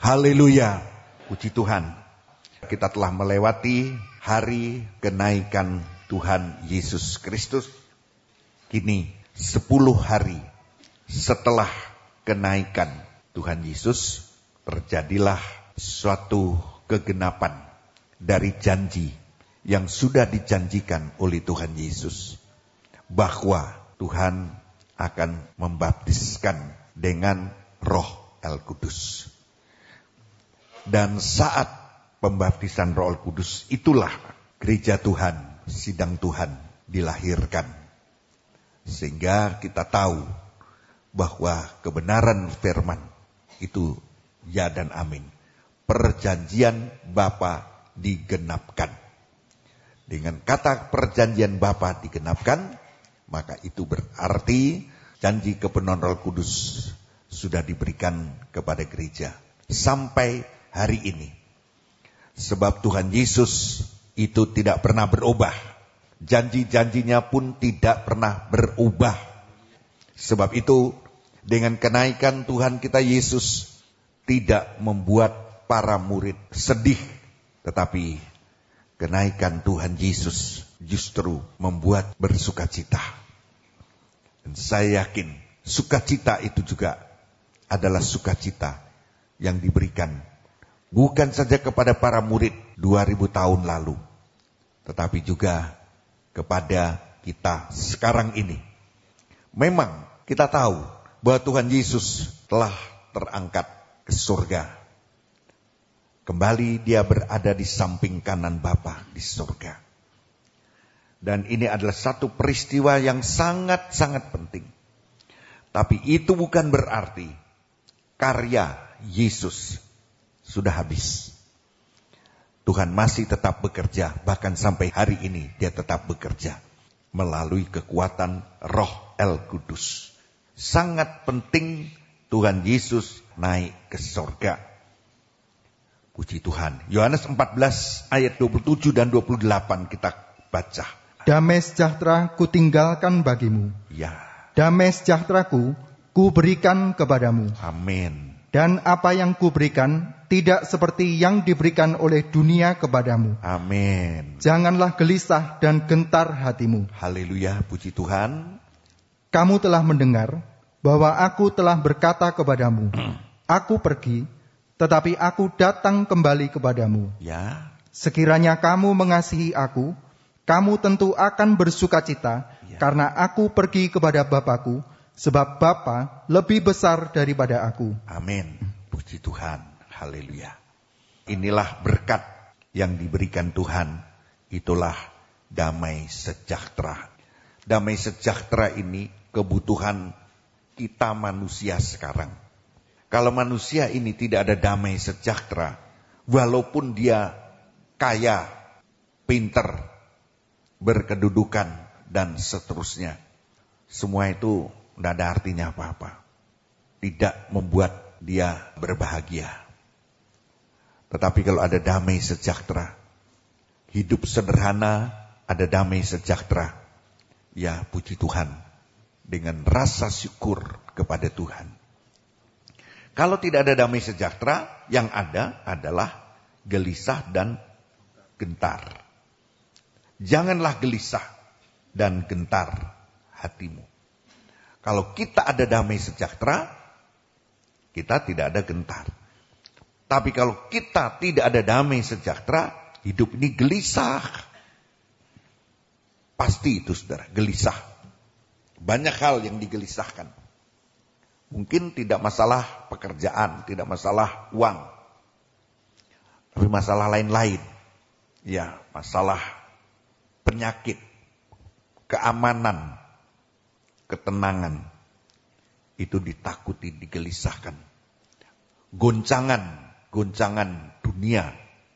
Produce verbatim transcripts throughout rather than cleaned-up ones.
Haleluya, puji Tuhan. Kita telah melewati hari kenaikan Tuhan Yesus Kristus. Kini sepuluh hari setelah kenaikan Tuhan Yesus, terjadilah suatu kegenapan dari janji yang sudah dijanjikan oleh Tuhan Yesus, bahwa Tuhan akan membaptiskan dengan Roh El Kudus. Dan saat pembaptisan Roh El Kudus itulah gereja Tuhan, sidang Tuhan dilahirkan. Sehingga kita tahu bahwa kebenaran firman itu ya dan amin. Perjanjian Bapa digenapkan. Dengan kata perjanjian Bapa digenapkan, maka itu berarti janji kepenuhan Roh Kudus sudah diberikan kepada gereja sampai hari ini. Sebab Tuhan Yesus itu tidak pernah berubah. Janji-janjinya pun tidak pernah berubah. Sebab itu dengan kenaikan Tuhan kita Yesus tidak membuat para murid sedih. Tetapi kenaikan Tuhan Yesus justru membuat bersukacita. Dan saya yakin sukacita itu juga adalah sukacita yang diberikan bukan saja kepada para murid dua ribu tahun lalu, tetapi juga kepada kita sekarang ini. Memang kita tahu bahwa Tuhan Yesus telah terangkat ke surga. Kembali dia berada di samping kanan Bapa di surga. Dan ini adalah satu peristiwa yang sangat-sangat penting. Tapi itu bukan berarti karya Yesus sudah habis. Tuhan masih tetap bekerja, bahkan sampai hari ini dia tetap bekerja melalui kekuatan Roh El Kudus. Sangat penting Tuhan Yesus naik ke surga. Puji Tuhan. Yohanes empat belas ayat dua puluh tujuh dan dua puluh delapan kita baca. Damai sejahtera kutinggalkan bagimu. Ya. Damai sejahteraku kuberikan kepadamu. Amin. Dan apa yang kuberikan tidak seperti yang diberikan oleh dunia kepadamu. Amin. Janganlah gelisah dan gentar hatimu. Haleluya, puji Tuhan. Kamu telah mendengar bahwa aku telah berkata kepadamu, aku pergi, tetapi aku datang kembali kepadamu. Ya. Sekiranya kamu mengasihi aku, kamu tentu akan bersukacita, ya. Karena aku pergi kepada Bapa-Ku, sebab Bapa lebih besar daripada aku. Amin. Puji Tuhan. Haleluya. Inilah berkat yang diberikan Tuhan. Itulah damai sejahtera. Damai sejahtera ini kebutuhan kita manusia sekarang. Kalau manusia ini tidak ada damai sejahtera, walaupun dia kaya, pinter, berkedudukan, dan seterusnya, semua itu tidak ada artinya apa-apa. Tidak membuat dia berbahagia. Tetapi kalau ada damai sejahtera, hidup sederhana, ada damai sejahtera, ya puji Tuhan, dengan rasa syukur kepada Tuhan. Kalau tidak ada damai sejahtera, yang ada adalah gelisah dan gentar. Janganlah gelisah dan gentar hatimu. Kalau kita ada damai sejahtera, kita tidak ada gentar. Tapi kalau kita tidak ada damai sejahtera, hidup ini gelisah. Pasti itu saudara, gelisah. Banyak hal yang digelisahkan. Mungkin tidak masalah pekerjaan, tidak masalah uang. Tapi masalah lain-lain. Ya, masalah penyakit, keamanan, ketenangan. Itu ditakuti, digelisahkan. Goncangan, goncangan dunia.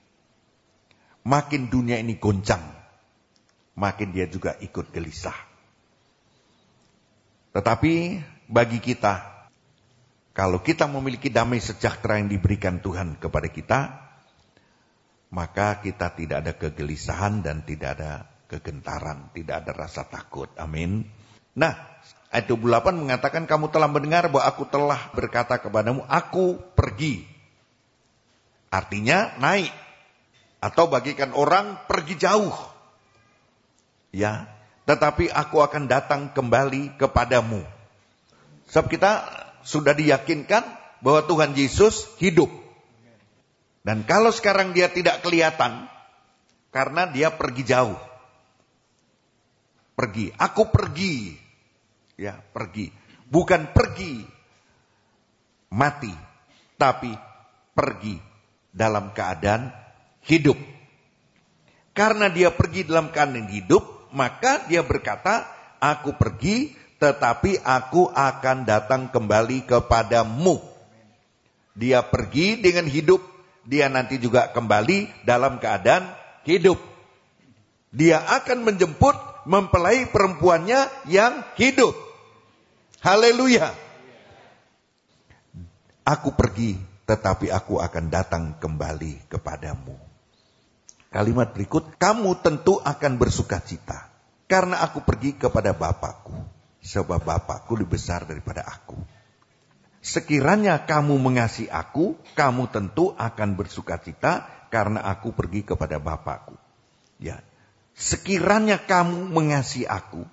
Makin dunia ini goncang, makin dia juga ikut gelisah. Tetapi bagi kita, kalau kita memiliki damai sejahtera yang diberikan Tuhan kepada kita, maka kita tidak ada kegelisahan dan tidak ada kegentaran, tidak ada rasa takut. Amin. Nah, ayat dua puluh delapan mengatakan, kamu telah mendengar bahwa aku telah berkata kepadamu, aku pergi. Artinya naik. Atau bagikan orang pergi jauh. Ya, tetapi aku akan datang kembali kepadamu. Sebab kita sudah diyakinkan bahwa Tuhan Yesus hidup. Dan kalau sekarang dia tidak kelihatan, karena dia pergi jauh. Pergi, aku pergi. Ya, pergi. Bukan pergi mati, tapi pergi dalam keadaan hidup. Karena dia pergi dalam keadaan hidup, maka dia berkata, aku pergi, tetapi aku akan datang kembali kepadamu. Dia pergi dengan hidup, dia nanti juga kembali dalam keadaan hidup. Dia akan menjemput mempelai perempuannya yang hidup. Haleluya. Aku pergi, tetapi aku akan datang kembali kepadamu. Kalimat berikut, kamu tentu akan bersuka cita. Karena aku pergi kepada Bapakku. Sebab Bapakku lebih besar daripada aku. Sekiranya kamu mengasihi aku, kamu tentu akan bersuka cita. Karena aku pergi kepada Bapakku. Ya. Sekiranya kamu mengasihi aku,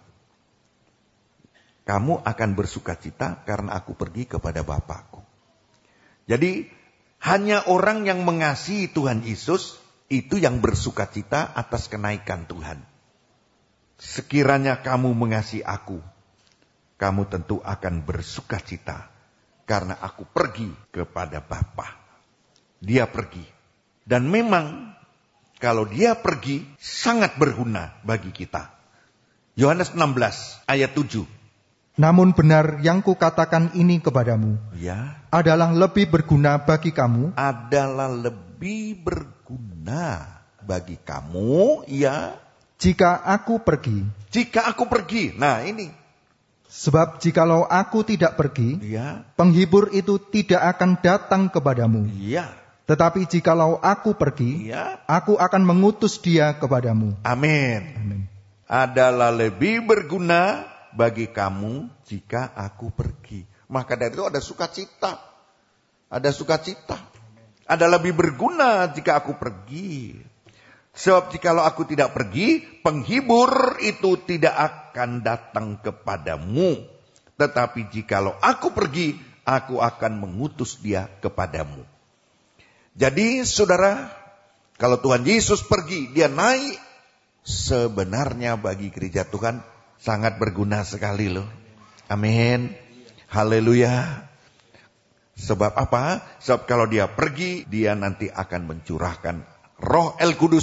kamu akan bersuka cita karena aku pergi kepada Bapakku. Jadi hanya orang yang mengasihi Tuhan Yesus itu yang bersuka cita atas kenaikan Tuhan. Sekiranya kamu mengasihi aku, kamu tentu akan bersuka cita karena aku pergi kepada Bapa. Dia pergi. Dan memang kalau dia pergi sangat berguna bagi kita. Yohanes enam belas ayat tujuh. Namun benar yang kukatakan ini kepadamu, Ya, adalah lebih berguna bagi kamu, adalah lebih berguna bagi kamu, ya, jika aku pergi. jika aku pergi. Nah ini, Sebab jikalau aku tidak pergi, ya, penghibur itu tidak akan datang kepadamu. ya, Tetapi jikalau aku pergi, ya, aku akan mengutus dia kepadamu. amin. Amin. Adalah lebih berguna bagi kamu jika aku pergi. Maka dari itu ada sukacita. Ada sukacita. Ada lebih berguna jika aku pergi. Sebab jikalau aku tidak pergi, penghibur itu tidak akan datang kepadamu. Tetapi jikalau aku pergi, aku akan mengutus dia kepadamu. Jadi saudara, kalau Tuhan Yesus pergi, dia naik, sebenarnya bagi gereja Tuhan sangat berguna sekali loh. Amin. Haleluya. Sebab apa? Sebab kalau dia pergi, dia nanti akan mencurahkan Roh El Kudus,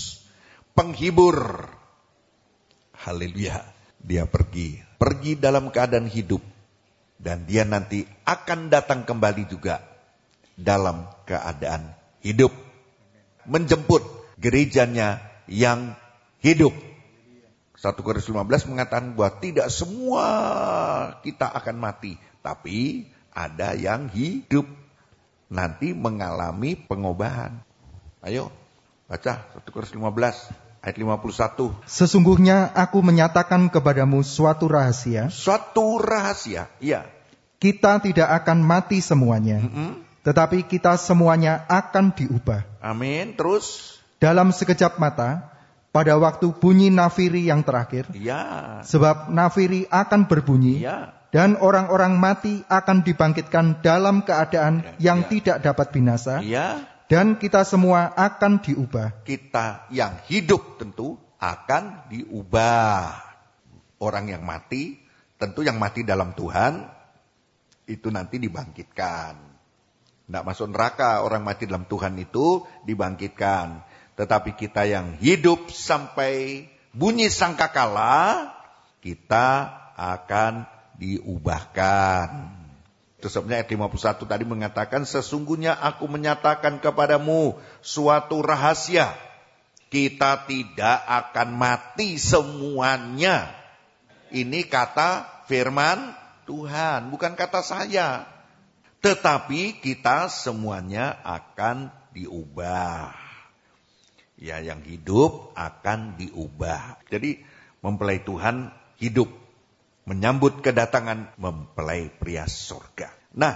penghibur. Haleluya. Dia pergi. Pergi dalam keadaan hidup. Dan dia nanti akan datang kembali juga dalam keadaan hidup. Menjemput gerejanya yang hidup. satu Korintus lima belas mengatakan bahwa tidak semua kita akan mati. Tapi ada yang hidup. Nanti mengalami pengobahan. Ayo baca satu Korintus lima belas ayat lima puluh satu. Sesungguhnya aku menyatakan kepadamu suatu rahasia. Suatu rahasia, iya. Kita tidak akan mati semuanya. Mm-mm. Tetapi kita semuanya akan diubah. Amin. Terus? Dalam sekejap mata, pada waktu bunyi nafiri yang terakhir. Iya. Sebab nafiri akan berbunyi. Iya. Dan orang-orang mati akan dibangkitkan dalam keadaan Ya, yang ya. tidak dapat binasa. Iya. Dan kita semua akan diubah. Kita yang hidup tentu akan diubah. Orang yang mati, tentu yang mati dalam Tuhan, itu nanti dibangkitkan. Tidak masuk neraka, orang mati dalam Tuhan itu dibangkitkan. Tetapi kita yang hidup sampai bunyi sangkakala, kita akan diubahkan. Itu sebabnya ayat lima puluh satu tadi mengatakan, sesungguhnya aku menyatakan kepadamu suatu rahasia. Kita tidak akan mati semuanya. Ini kata firman Tuhan, bukan kata saya. Tetapi kita semuanya akan diubah. Ya, yang hidup akan diubah. Jadi mempelai Tuhan hidup. Menyambut kedatangan mempelai pria surga. Nah,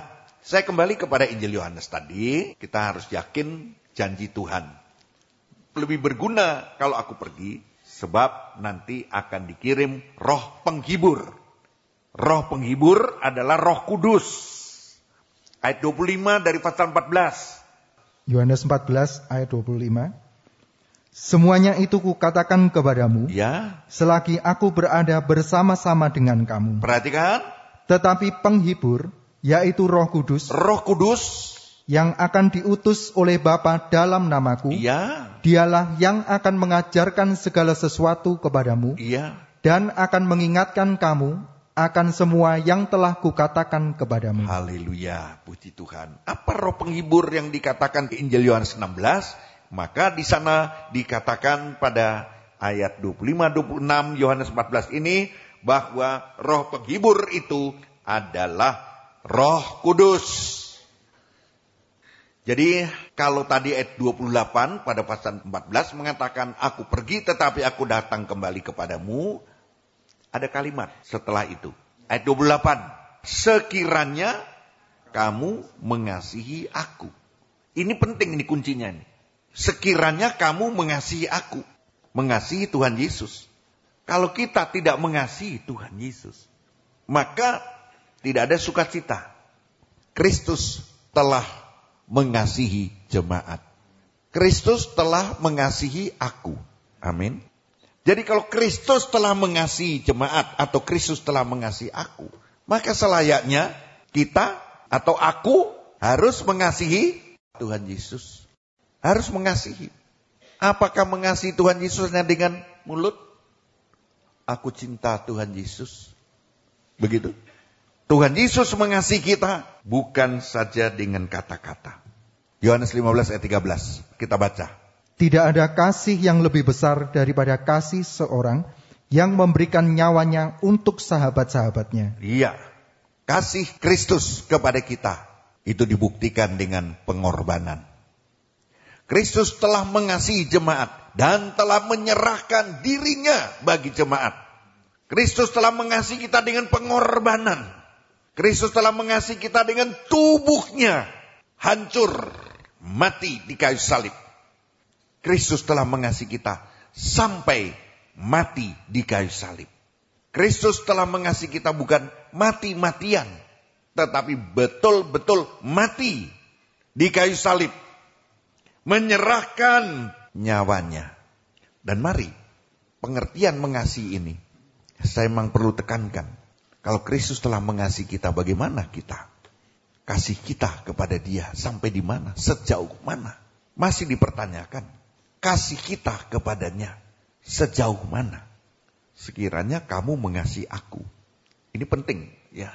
Saya kembali kepada Injil Yohanes tadi, kita harus yakin janji Tuhan. Lebih berguna kalau aku pergi, sebab nanti akan dikirim roh penghibur. Roh penghibur adalah Roh Kudus. Ayat dua puluh lima dari pasal empat belas. Yohanes empat belas ayat dua puluh lima. Semuanya itu kukatakan kepadamu, Ya. selagi aku berada bersama-sama dengan kamu. Perhatikan. Tetapi penghibur, yaitu Roh Kudus, Roh Kudus. yang akan diutus oleh Bapa dalam namaku, Ya. dialah yang akan mengajarkan segala sesuatu kepadamu, Iya. dan akan mengingatkan kamu akan semua yang telah kukatakan kepadamu. Haleluya, puji Tuhan. Apa roh penghibur yang dikatakan di Injil Yohanes enam belas? Maka di sana dikatakan pada ayat dua puluh lima dua puluh enam Yohanes empat belas ini bahwa roh penghibur itu adalah Roh Kudus. Jadi kalau tadi ayat dua puluh delapan pada pasal empat belas mengatakan aku pergi tetapi aku datang kembali kepadamu. Ada kalimat setelah itu. Ayat dua puluh delapan. Sekiranya kamu mengasihi aku. Ini penting, ini kuncinya. Nih. Sekiranya kamu mengasihi aku. Mengasihi Tuhan Yesus. Kalau kita tidak mengasihi Tuhan Yesus, maka tidak ada sukacita. Kristus telah mengasihi jemaat. Kristus telah mengasihi aku. Amin. Jadi kalau Kristus telah mengasihi jemaat atau Kristus telah mengasihi aku, maka selayaknya kita atau aku harus mengasihi Tuhan Yesus. Harus mengasihi. Apakah mengasihi Tuhan Yesus hanya dengan mulut? Aku cinta Tuhan Yesus. Begitu. Tuhan Yesus mengasihi kita bukan saja dengan kata-kata. Yohanes lima belas ayat tiga belas. Kita baca. Tidak ada kasih yang lebih besar daripada kasih seorang yang memberikan nyawanya untuk sahabat-sahabatnya. Iya. Kasih Kristus kepada kita itu dibuktikan dengan pengorbanan. Kristus telah mengasihi jemaat dan telah menyerahkan dirinya bagi jemaat. Kristus telah mengasihi kita dengan pengorbanan. Kristus telah mengasihi kita dengan tubuhnya hancur, mati di kayu salib. Kristus telah mengasihi kita sampai mati di kayu salib. Kristus telah mengasihi kita bukan mati-matian, tetapi betul-betul mati di kayu salib. Menyerahkan nyawanya. Dan mari, pengertian mengasihi ini, saya memang perlu tekankan. Kalau Kristus telah mengasihi kita, bagaimana kita? Kasih kita kepada Dia sampai di mana? Sejauh mana? Masih dipertanyakan. Kasih kita kepadanya sejauh mana? Sekiranya kamu mengasihi aku. Ini penting, ya.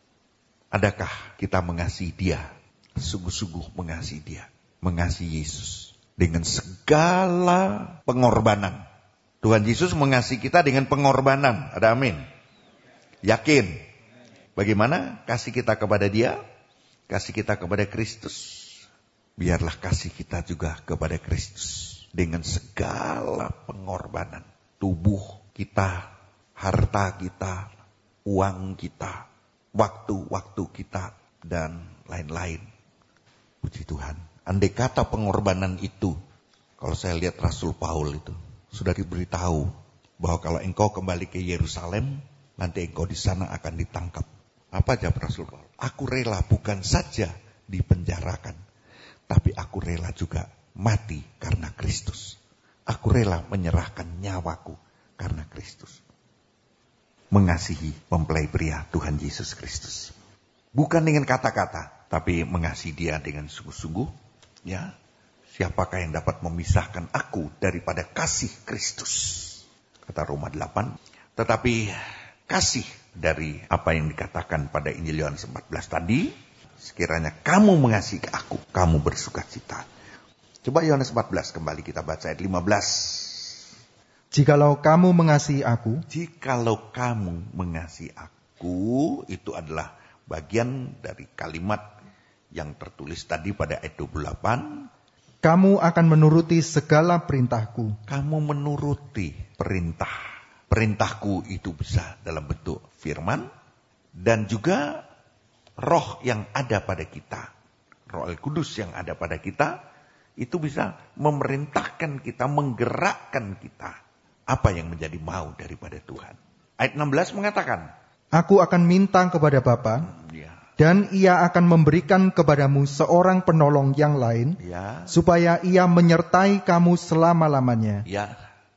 Adakah kita mengasihi Dia? Sungguh-sungguh mengasihi Dia. Mengasihi Yesus. Dengan segala pengorbanan. Tuhan Yesus mengasihi kita dengan pengorbanan. Ada amin? Yakin. Bagaimana kasih kita kepada Dia? Kasih kita kepada Kristus. Biarlah kasih kita juga kepada Kristus. Dengan segala pengorbanan. Tubuh kita, harta kita, uang kita, waktu-waktu kita, dan lain-lain. Puji Tuhan. Andai kata pengorbanan itu, kalau saya lihat Rasul Paul itu, sudah diberitahu bahwa kalau engkau kembali ke Yerusalem, nanti engkau di sana akan ditangkap. Apa jawab Rasul Paul? Aku rela bukan saja dipenjarakan, tapi aku rela juga mati karena Kristus. Aku rela menyerahkan nyawaku karena Kristus. Mengasihi mempelai pria Tuhan Yesus Kristus. Bukan dengan kata-kata, tapi mengasihi Dia dengan sungguh-sungguh. Ya, siapakah yang dapat memisahkan aku daripada kasih Kristus? Kata Roma delapan. Tetapi kasih dari apa yang dikatakan pada Injil Yohanes empat belas tadi, sekiranya kamu mengasihi aku, kamu bersukacita. Coba Yohanes empat belas kembali kita baca ayat lima belas. Jikalau kamu mengasihi aku, jikalau kamu mengasihi aku, itu adalah bagian dari kalimat yang tertulis tadi pada ayat dua puluh delapan. Kamu akan menuruti segala perintahku. Kamu menuruti perintah. Perintahku itu bisa dalam bentuk firman dan juga roh yang ada pada kita, Roh El Kudus yang ada pada kita, itu bisa memerintahkan kita, menggerakkan kita. Apa yang menjadi mau daripada Tuhan. Ayat enam belas mengatakan, Aku akan minta kepada Bapa, ya, dan ia akan memberikan kepadamu seorang penolong yang lain, ya, supaya ia menyertai kamu selama-lamanya. ya.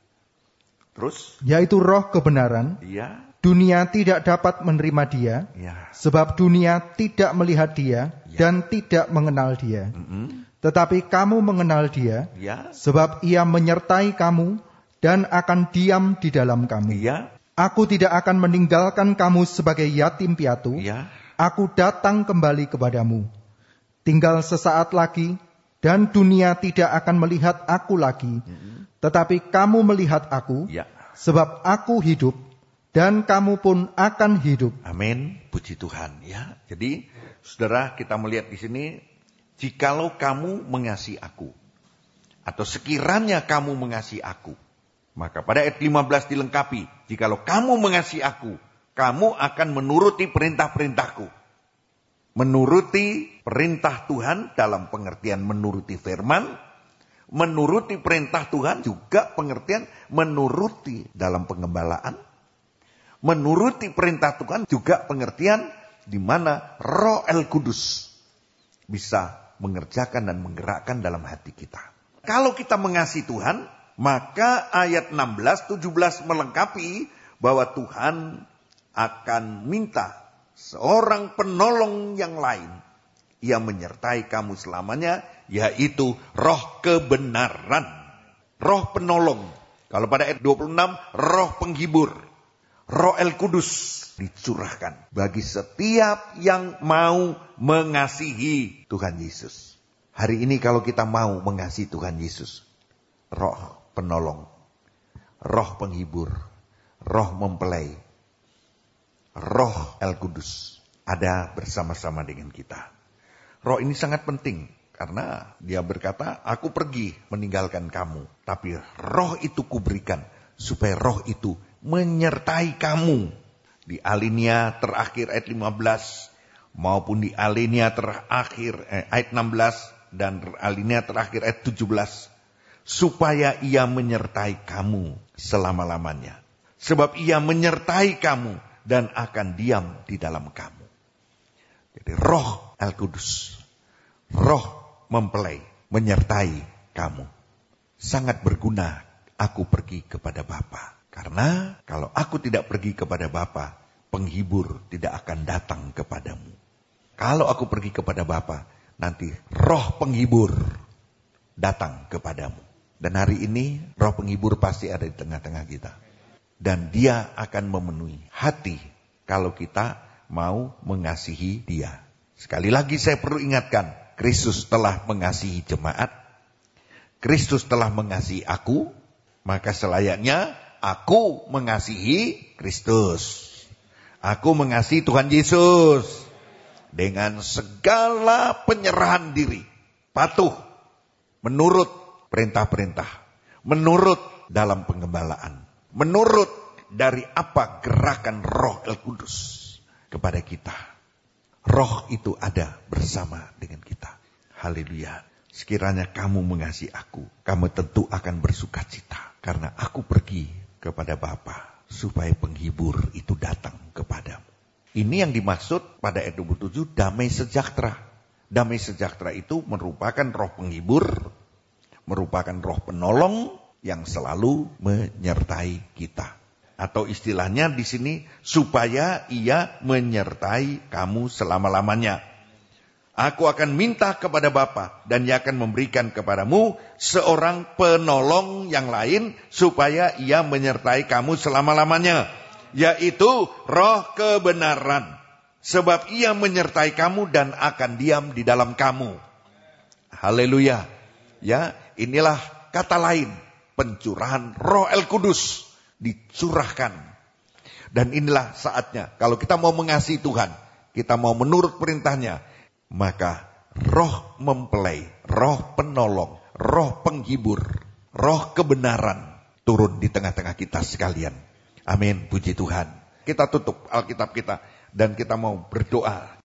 Terus, Yaitu roh kebenaran. ya, Dunia tidak dapat menerima dia, ya, sebab dunia tidak melihat dia Ya. dan tidak mengenal dia. mm-mm, Tetapi kamu mengenal dia, ya, sebab ia menyertai kamu dan akan diam di dalam kamu. ya, Aku tidak akan meninggalkan kamu sebagai yatim piatu. ya, Aku datang kembali kepadamu. Tinggal sesaat lagi, dan dunia tidak akan melihat aku lagi. Tetapi kamu melihat aku, ya. sebab aku hidup, dan kamu pun akan hidup. Amin, puji Tuhan ya. Jadi, saudara, kita melihat di sini, jikalau kamu mengasihi aku, atau sekiranya kamu mengasihi aku, maka pada ayat lima belas dilengkapi, jikalau kamu mengasihi aku, kamu akan menuruti perintah-perintahku. Menuruti perintah Tuhan dalam pengertian menuruti firman, menuruti perintah Tuhan juga pengertian menuruti dalam pengembalaan, menuruti perintah Tuhan juga pengertian di mana Roh El Kudus bisa mengerjakan dan menggerakkan dalam hati kita. Kalau kita mengasihi Tuhan, maka ayat enam belas tujuh belas melengkapi bahwa Tuhan akan minta seorang penolong yang lain. Ia menyertai kamu selamanya, yaitu roh kebenaran. Roh penolong. Kalau pada ayat dua puluh enam, roh penghibur. Roh El Kudus dicurahkan bagi setiap yang mau mengasihi Tuhan Yesus. Hari ini kalau kita mau mengasihi Tuhan Yesus, roh penolong, roh penghibur, roh mempelai, roh El Kudus ada bersama-sama dengan kita. Roh ini sangat penting karena dia berkata, aku pergi meninggalkan kamu, tapi roh itu kuberikan supaya roh itu menyertai kamu. Di alinea terakhir ayat lima belas maupun di alinea terakhir eh, ayat enam belas dan alinea terakhir ayat tujuh belas, supaya ia menyertai kamu selama-lamanya. Sebab ia menyertai kamu dan akan diam di dalam kamu. Jadi roh El Kudus, roh mempelai menyertai kamu. Sangat berguna aku pergi kepada Bapa. Karena kalau aku tidak pergi kepada Bapa, penghibur tidak akan datang kepadamu. Kalau aku pergi kepada Bapa, nanti roh penghibur datang kepadamu. Dan hari ini roh penghibur pasti ada di tengah-tengah kita. Dan dia akan memenuhi hati kalau kita mau mengasihi dia. Sekali lagi saya perlu ingatkan, Kristus telah mengasihi jemaat. Kristus telah mengasihi aku, maka selayaknya aku mengasihi Kristus. Aku mengasihi Tuhan Yesus dengan segala penyerahan diri, patuh, menurut perintah-perintah, menurut dalam penggembalaan, menurut dari apa gerakan Roh El Kudus kepada kita. Roh itu ada bersama dengan kita. Haleluya. Sekiranya kamu mengasihi aku, kamu tentu akan bersuka cita. Karena aku pergi kepada Bapa supaya penghibur itu datang kepadamu. Ini yang dimaksud pada ayat dua puluh tujuh, damai sejahtera. Damai sejahtera itu merupakan roh penghibur, merupakan roh penolong yang selalu menyertai kita. Atau istilahnya di sini, supaya ia menyertai kamu selama-lamanya. Aku akan minta kepada Bapa dan ia akan memberikan kepadamu seorang penolong yang lain supaya ia menyertai kamu selama-lamanya, yaitu roh kebenaran. Sebab ia menyertai kamu dan akan diam di dalam kamu. Haleluya. Ya, inilah kata lain pencurahan Roh El Kudus dicurahkan. Dan inilah saatnya kalau kita mau mengasihi Tuhan, kita mau menurut perintahnya, maka roh mempelai, roh penolong, roh penghibur, roh kebenaran turun di tengah-tengah kita sekalian. Amin, puji Tuhan. Kita tutup Alkitab kita dan kita mau berdoa.